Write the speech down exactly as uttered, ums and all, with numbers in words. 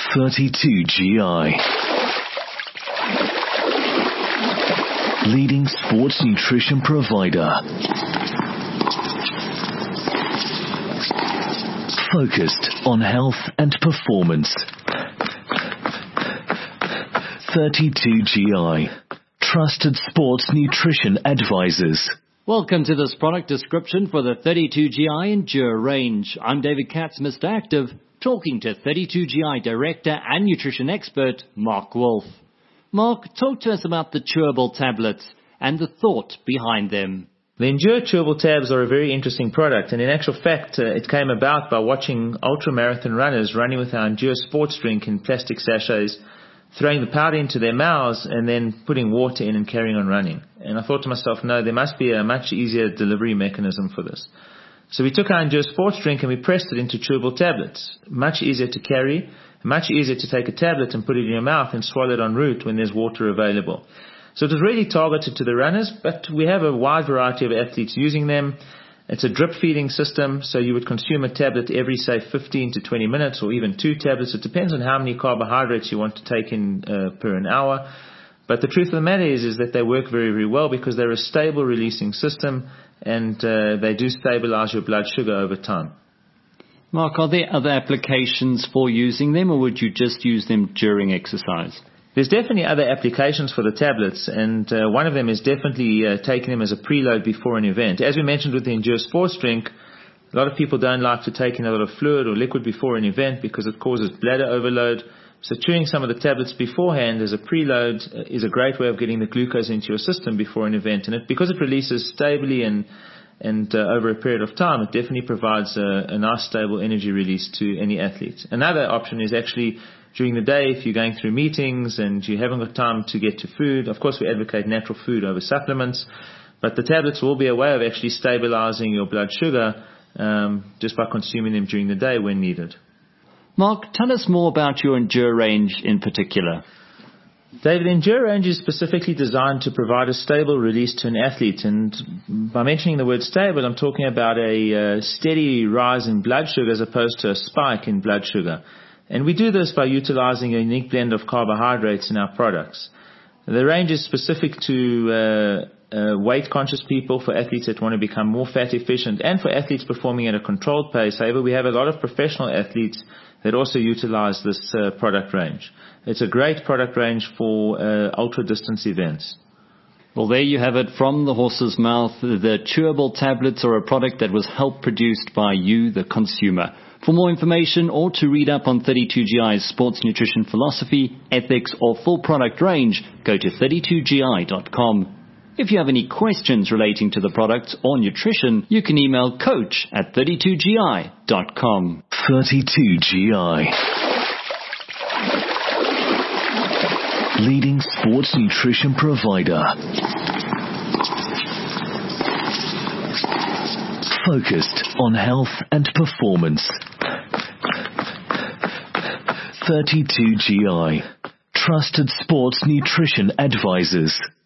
thirty-two G I. Leading sports nutrition provider. Focused on health and performance. thirty-two G I. Trusted sports nutrition advisors. Welcome to this product description for the thirty-two G I Endure range. I'm David Katz, Mister Active, talking to thirty-two G I Director and Nutrition Expert, Mark Wolf. Mark, talk to us about the chewable tablets and the thought behind them. The Endure chewable tabs are a very interesting product, and in actual fact, uh, it came about by watching ultra-marathon runners running with our Endure sports drink in plastic sachets, throwing the powder into their mouths and then putting water in and carrying on running. And I thought to myself, no, there must be a much easier delivery mechanism for this. So we took our Endure sports drink and we pressed it into chewable tablets. Much easier to carry, much easier to take a tablet and put it in your mouth and swallow it en route when there's water available. So it was really targeted to the runners, but we have a wide variety of athletes using them. It's a drip feeding system, so you would consume a tablet every, say, fifteen to twenty minutes, or even two tablets. It depends on how many carbohydrates you want to take in uh, per an hour. But the truth of the matter is, is that they work very, very well because they're a stable releasing system, and uh, they do stabilize your blood sugar over time. Mark, are there other applications for using them, or would you just use them during exercise? There's definitely other applications for the tablets, and uh, one of them is definitely uh, taking them as a preload before an event. As we mentioned with the Endure sports drink, a lot of people don't like to take in a lot of fluid or liquid before an event because it causes bladder overload. So chewing some of the tablets beforehand as a preload is a great way of getting the glucose into your system before an event. And it, because it releases stably and and uh, over a period of time, it definitely provides a, a nice stable energy release to any athlete. Another option is actually during the day, if you're going through meetings and you haven't got time to get to food. Of course, we advocate natural food over supplements, but the tablets will be a way of actually stabilizing your blood sugar um, just by consuming them during the day when needed. Mark, tell us more about your Endure range in particular. David, Endure range is specifically designed to provide a stable release to an athlete. And by mentioning the word stable, I'm talking about a uh, steady rise in blood sugar as opposed to a spike in blood sugar. And we do this by utilizing a unique blend of carbohydrates in our products. The range is specific to uh, uh, weight-conscious people, for athletes that want to become more fat efficient, and for athletes performing at a controlled pace. However, we have a lot of professional athletes that also utilize this uh, product range. It's a great product range for uh, ultra-distance events. Well, there you have it from the horse's mouth. The chewable tablets are a product that was help produced by you, the consumer. For more information or to read up on thirty-two G I's sports nutrition philosophy, ethics, or full product range, go to thirty-two G I dot com. If you have any questions relating to the products or nutrition, you can email coach at thirty-two G I dot com. thirty-two G I. Leading sports nutrition provider. Focused on health and performance. thirty-two G I. Trusted sports nutrition advisors.